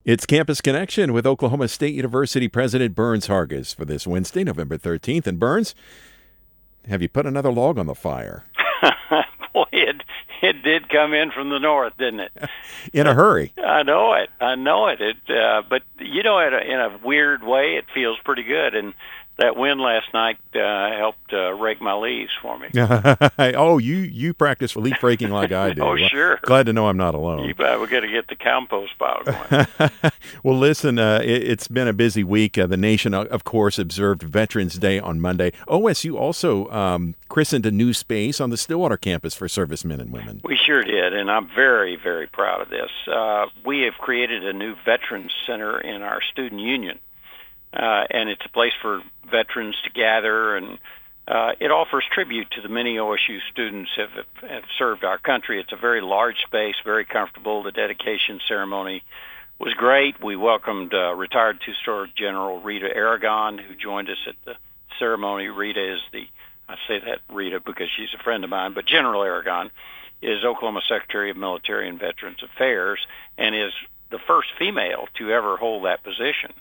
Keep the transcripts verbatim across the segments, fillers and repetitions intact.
It's Campus Connection with Oklahoma State University President Burns Hargis for this Wednesday, November thirteenth. And Burns, have you put another log on the fire? Boy, it, it did come in from the north, didn't it? In a hurry. I know it. I know it. It, uh, but, you know, in a, in a weird way, it feels pretty good. And that win last night uh, helped uh, rake my leaves for me. Oh, you you practice leaf raking like I do. Oh, sure. Well, glad to know I'm not alone. You bet. We're going to get the compost pile going. Well, listen, uh, it, it's been a busy week. Uh, the nation, of course, observed Veterans Day on Monday. O S U also um, christened a new space on the Stillwater campus for servicemen and women. We sure did, and I'm very, very proud of this. Uh, we have created a new Veterans Center in our student union. Uh, and it's a place for veterans to gather, and uh, it offers tribute to the many O S U students who have, have served our country. It's a very large space, very comfortable. The dedication ceremony was great. We welcomed uh, retired two-star General Rita Aragon, who joined us at the ceremony. Rita is the, I say that Rita because she's a friend of mine, but General Aragon is Oklahoma Secretary of Military and Veterans Affairs and is the first female to ever hold that position.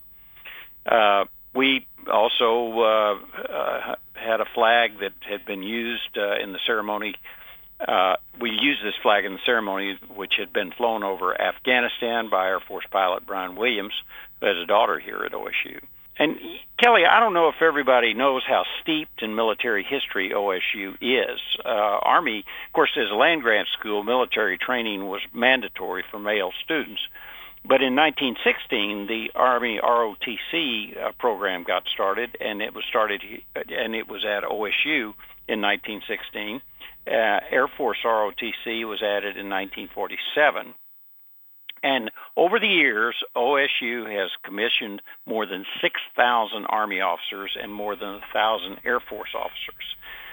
Uh, we also uh, uh, had a flag that had been used uh, in the ceremony. Uh, we used this flag in the ceremony, which had been flown over Afghanistan by Air Force pilot Brian Williams, who has a daughter here at O S U. And, Kelly, I don't know if everybody knows how steeped in military history O S U is. Uh, Army, of course, as a land-grant school, military training was mandatory for male students. But in nineteen sixteen, the Army R O T C uh, program got started, and it was started, and it was at O S U in nineteen sixteen. Uh, Air Force R O T C was added in nineteen forty-seven. And over the years, O S U has commissioned more than six thousand Army officers and more than one thousand Air Force officers.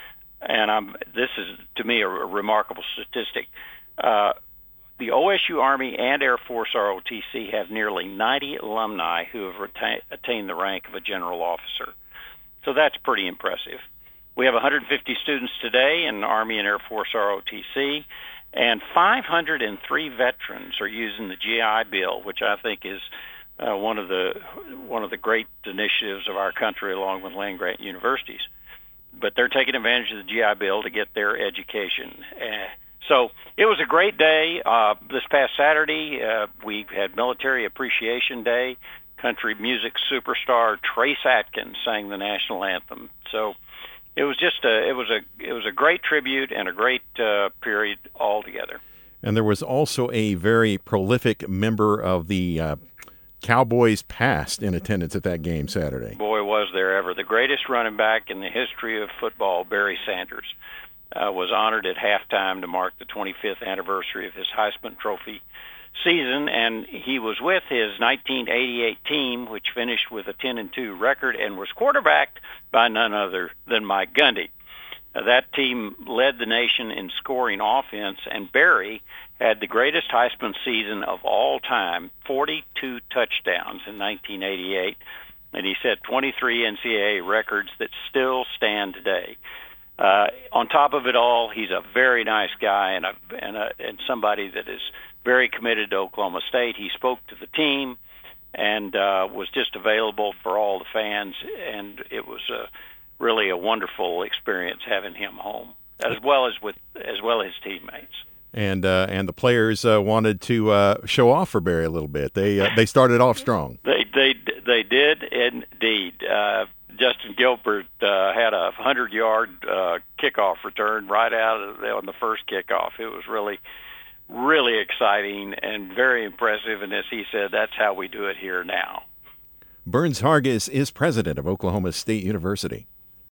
And I'm, this is, to me, a, a remarkable statistic. Uh, The O S U Army and Air Force R O T C have nearly ninety alumni who have reta- attained the rank of a general officer. So that's pretty impressive. We have one hundred fifty students today in Army and Air Force R O T C, and five hundred three veterans are using the G I Bill, which I think is uh, one of the one of the great initiatives of our country, along with land-grant universities. But they're taking advantage of the G I Bill to get their education. Uh, So it was a great day. Uh, this past Saturday, uh, we had Military Appreciation Day. Country music superstar Trace Atkins sang the national anthem. So it was just a it was a it was a great tribute and a great uh, period altogether. And there was also a very prolific member of the uh, Cowboys past in attendance at that game Saturday. Boy, was there ever. The greatest running back in the history of football, Barry Sanders, Uh, was honored at halftime to mark the twenty-fifth anniversary of his Heisman Trophy season, and he was with his nineteen eighty-eight team, which finished with a ten and two record and was quarterbacked by none other than Mike Gundy. Uh, that team led the nation in scoring offense, and Barry had the greatest Heisman season of all time, forty-two touchdowns in nineteen eighty-eight, and he set twenty-three N C double A records that still stand today. Uh, on top of it all, he's a very nice guy and a, and, a, and somebody that is very committed to Oklahoma State. He spoke to the team and uh, was just available for all the fans, and it was a, really a wonderful experience having him home, as well as with as well as his teammates. And uh, and the players uh, wanted to uh, show off for Barry a little bit. They uh, they started off strong. They they they did indeed. Uh, Justin Gilbert uh, had a hundred-yard uh, kickoff return right out of the, on the first kickoff. It was really, really exciting and very impressive. And as he said, that's how we do it here now. Burns Hargis is president of Oklahoma State University.